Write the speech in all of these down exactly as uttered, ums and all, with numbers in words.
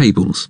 Tables.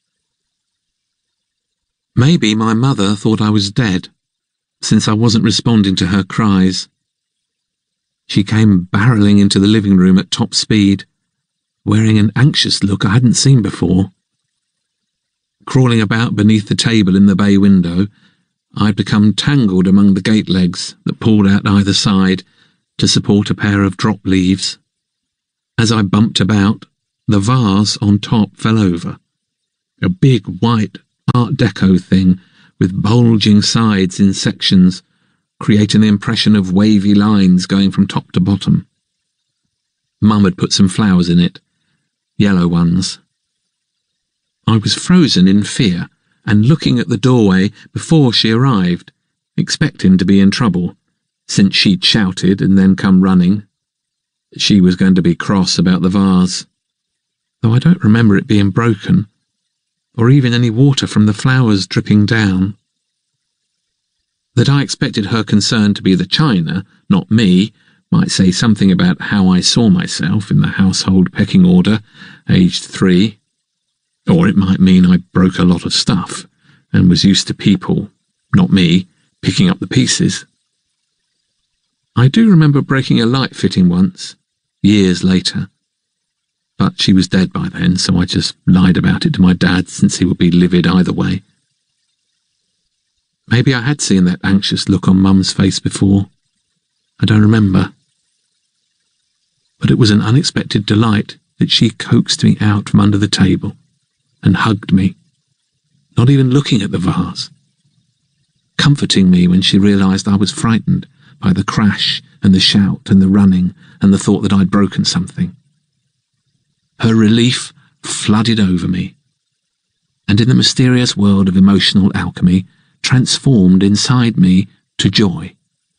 Maybe my mother thought I was dead, since I wasn't responding to her cries. She came barreling into the living room at top speed, wearing an anxious look I hadn't seen before. Crawling about beneath the table in the bay window, I'd become tangled among the gate legs that pulled out either side to support a pair of drop leaves. As I bumped about, the vase on top fell over. A big white Art Deco thing with bulging sides in sections, creating the impression of wavy lines going from top to bottom. Mum had put some flowers in it, yellow ones. I was frozen in fear and looking at the doorway before she arrived, expecting to be in trouble, since she'd shouted and then come running. She was going to be cross about the vase, though I don't remember it being broken, or even any water from the flowers dripping down. That I expected her concern to be the china, not me, might say something about how I saw myself in the household pecking order, aged three. Or it might mean I broke a lot of stuff and was used to people, not me, picking up the pieces. I do remember breaking a light fitting once, years later. But she was dead by then, so I just lied about it to my dad, since he would be livid either way. Maybe I had seen that anxious look on Mum's face before. I don't remember. But it was an unexpected delight that she coaxed me out from under the table and hugged me, not even looking at the vase, comforting me when she realised I was frightened by the crash and the shout and the running and the thought that I'd broken something. Her relief flooded over me, and in the mysterious world of emotional alchemy, transformed inside me to joy.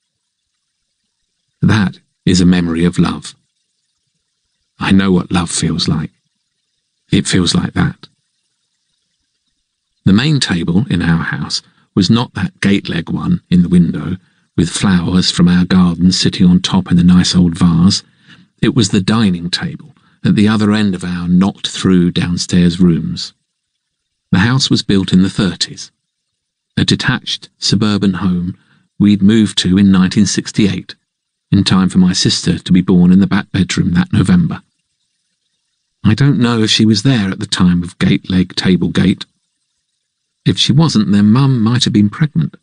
That is a memory of love. I know what love feels like. It feels like that. The main table in our house was not that gate leg one in the window, with flowers from our garden sitting on top in a nice old vase. It was the dining table at the other end of our knocked-through downstairs rooms. The house was built in the thirties. A detached suburban home we'd moved to in nineteen sixty-eight, in time for my sister to be born in the back bedroom that November. I don't know if she was there at the time of gate leg table gate. If she wasn't, then Mum might have been pregnant.